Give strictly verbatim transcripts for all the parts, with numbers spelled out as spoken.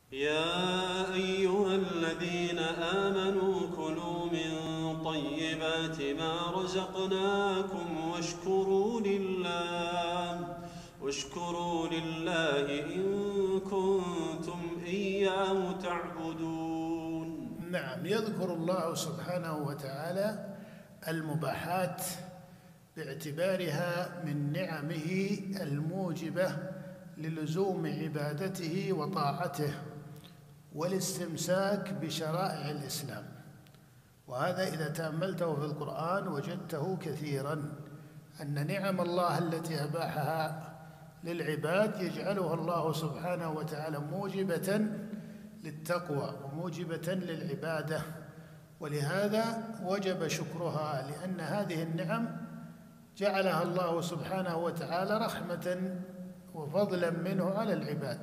يا أيها الذين آمنوا كلوا من طيبات ما رزقناكم واشكروا لله واشكروا لله إن كنتم إياه تعبدون. نعم، يذكر الله سبحانه وتعالى المباحات باعتبارها من نعمه الموجبة للزوم عبادته وطاعته والاستمساك بشرائع الإسلام. وهذا إذا تأملته في القرآن وجدته كثيراً، أن نعم الله التي أباحها للعباد يجعلها الله سبحانه وتعالى موجبة للتقوى وموجبة للعبادة، ولهذا وجب شكرها، لأن هذه النعم جعلها الله سبحانه وتعالى رحمة وفضلا منه على العباد،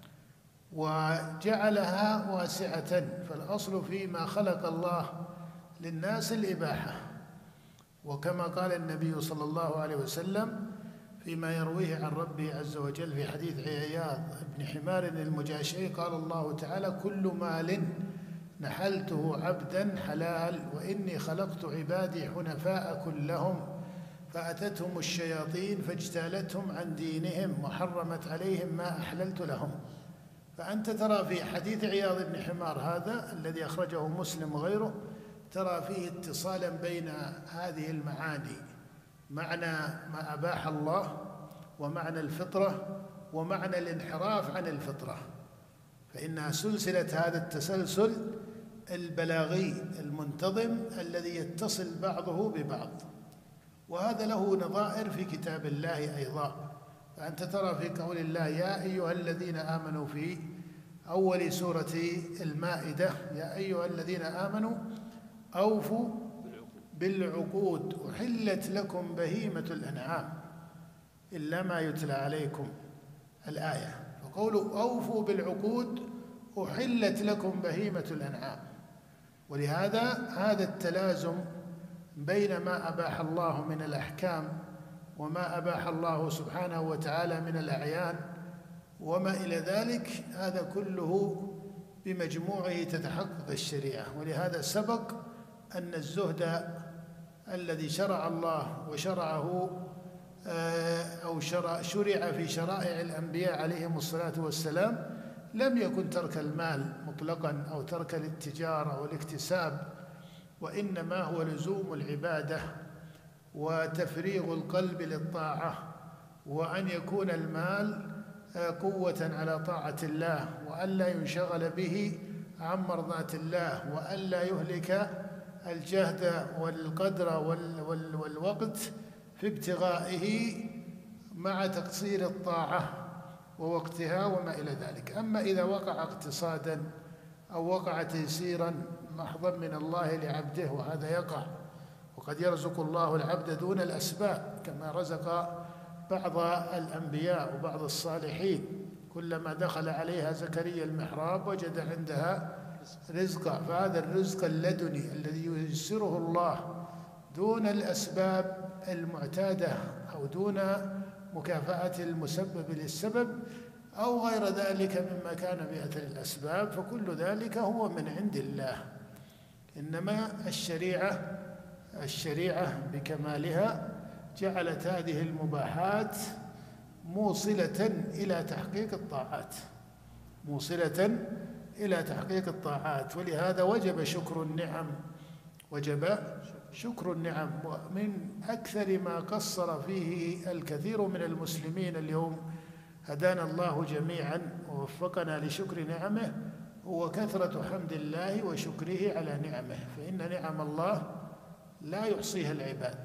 وجعلها واسعة. فالأصل فيما خلق الله للناس الإباحة، وكما قال النبي صلى الله عليه وسلم فيما يرويه عن ربه عز وجل في حديث عياض بن حمار المجاشعي، قال الله تعالى: كل مال نحلته عبدا حلال، وإني خلقت عبادي حنفاء كلهم، فأتتهم الشياطين فاجتالتهم عن دينهم وحرمت عليهم ما أحللت لهم. فأنت ترى في حديث عياض بن حمار هذا الذي أخرجه مسلم وغيره، ترى فيه اتصالا بين هذه المعاني، معنى ما أباح الله ومعنى الفطرة ومعنى الانحراف عن الفطرة، فإنها سلسلة هذا التسلسل البلاغي المنتظم الذي يتصل بعضه ببعض، وهذا له نظائر في كتاب الله أيضا. فأنت ترى في قول الله: يا أيها الذين آمنوا، في أول سورة المائدة: يا أيها الذين آمنوا أوفوا بالعقود أحلت لكم بهيمة الأنعام إلا ما يتلى عليكم، الآية. فقولوا أوفوا بالعقود أحلت لكم بهيمة الأنعام، ولهذا هذا التلازم بين ما أباح الله من الأحكام وما أباح الله سبحانه وتعالى من الأعيان وما إلى ذلك، هذا كله بمجموعه تتحقق الشريعة. ولهذا سبق أن الزهد الذي شرع الله وشرعه أو شرع, شرع في شرائع الأنبياء عليهم الصلاة والسلام لم يكن ترك المال مطلقا أو ترك التجارة والاكتساب، وإنما هو لزوم العبادة وتفريغ القلب للطاعة، وأن يكون المال قوة على طاعة الله، وألا ينشغل به عن مرضاة الله، وألا يهلك الجهد والقدر والوقت في ابتغائه مع تقصير الطاعة ووقتها وما إلى ذلك. أما إذا وقع اقتصادا أو وقع تيسيرا محضا من الله لعبده، وهذا يقع، وقد يرزق الله العبد دون الأسباب كما رزق بعض الأنبياء وبعض الصالحين، كلما دخل عليها زكريا المحراب وجد عندها رزقا. فهذا الرزق اللدني الذي ييسره الله دون الأسباب المعتادة أو دون مكافأة المسبب للسبب أو غير ذلك مما كان بأثر الأسباب، فكل ذلك هو من عند الله. إنما الشريعة الشريعة بكمالها جعلت هذه المباحات موصلة إلى تحقيق الطاعات موصلة إلى تحقيق الطاعات ولهذا وجب شكر النعم وجب شكر النعم. ومن أكثر ما قصر فيه الكثير من المسلمين اليوم، هدانا الله جميعا ووفقنا لشكر نعمه، هو كثرة حمد الله وشكره على نعمه، فإن نعم الله لا يحصيها العباد،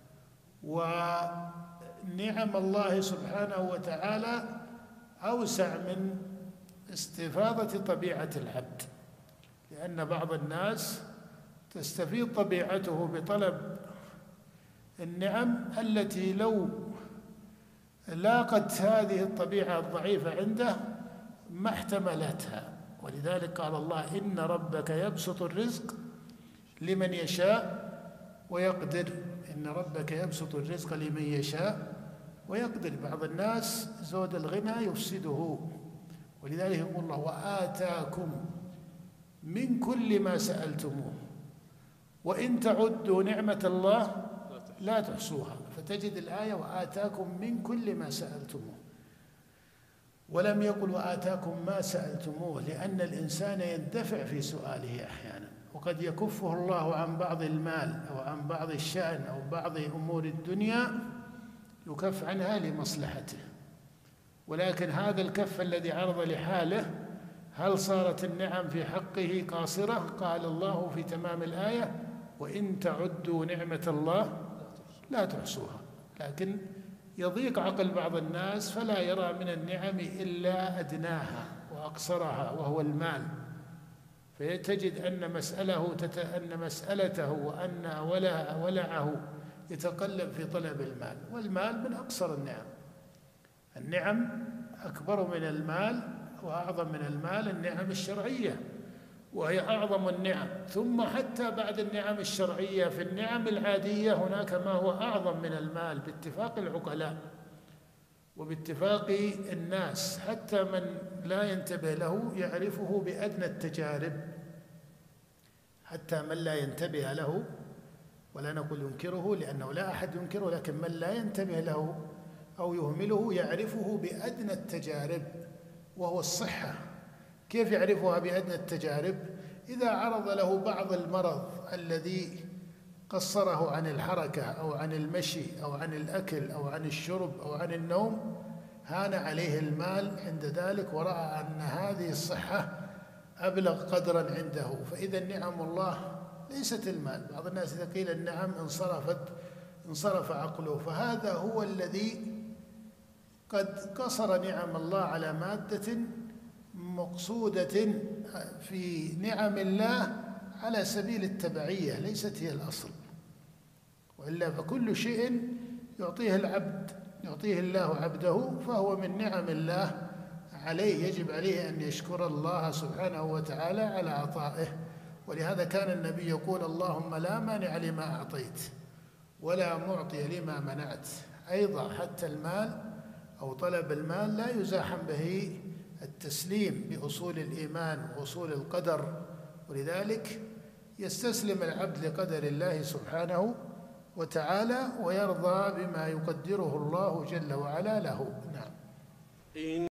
ونعم الله سبحانه وتعالى أوسع من استفاضة طبيعة العبد، لأن بعض الناس تستفيض طبيعته بطلب النعم التي لو لاقت هذه الطبيعة الضعيفة عنده ما احتملتها. ولذلك قال الله: إن ربك يبسط الرزق لمن يشاء ويقدر. إن ربك يبسط الرزق لمن يشاء ويقدر. بعض الناس زود الغنى يفسده، ولذلك يقول الله وآتاكم من كل ما سألتموه وإن تعدوا نعمة الله لا تحصوها. فتجد الآية وآتاكم من كل ما سألتموه، ولم يقل وآتاكم ما سألتموه، لأن الإنسان يندفع في سؤاله أحيانا، وقد يكفه الله عن بعض المال أو عن بعض الشأن أو بعض أمور الدنيا يكف عنها لمصلحته، ولكن هذا الكف الذي عرض لحاله هل صارت النعم في حقه قاصرة؟ قال الله في تمام الآية وإن تعدوا نعمة الله لا تحصوها. لكن يضيق عقل بعض الناس فلا يرى من النعم إلا أدناها وأقصرها وهو المال، فتجد أن مسأله تت... أن مسألته وأن ولا ولعه يتقلب في طلب المال، والمال من أقصر النعم. النعم أكبر من المال وأعظم من المال النعم الشرعية، وهي أعظم النعم. ثم حتى بعد النعم الشرعية في النعم العادية هناك ما هو أعظم من المال باتفاق العقلاء وباتفاق الناس، حتى من لا ينتبه له يعرفه بأدنى التجارب، حتى من لا ينتبه له، ولا نقول ينكره لأنه لا أحد ينكره، لكن من لا ينتبه له أو يهمله يعرفه بأدنى التجارب وهو الصحة. كيف يعرفها بأدنى التجارب؟ إذا عرض له بعض المرض الذي قصره عن الحركة أو عن المشي أو عن الأكل أو عن الشرب أو عن النوم، هان عليه المال عند ذلك ورأى أن هذه الصحة أبلغ قدرا عنده. فإذا نعم الله ليست المال. بعض الناس إذا قيل النعم انصرفت انصرف عقله، فهذا هو الذي قد قصر نعم الله على مادة مقصودة في نعم الله على سبيل التبعية، ليست هي الأصل، وإلا فكل شيء يعطيه العبد يعطيه الله عبده فهو من نعم الله عليه، يجب عليه أن يشكر الله سبحانه وتعالى على عطائه. ولهذا كان النبي يقول اللهم لا مانع لما أعطيت ولا معطي لما منعت. أيضا حتى المال أو طلب المال لا يزاحم به التسليم بأصول الإيمان وأصول القدر، ولذلك يستسلم العبد لقدر الله سبحانه وتعالى ويرضى بما يقدره الله جل وعلا له. نعم.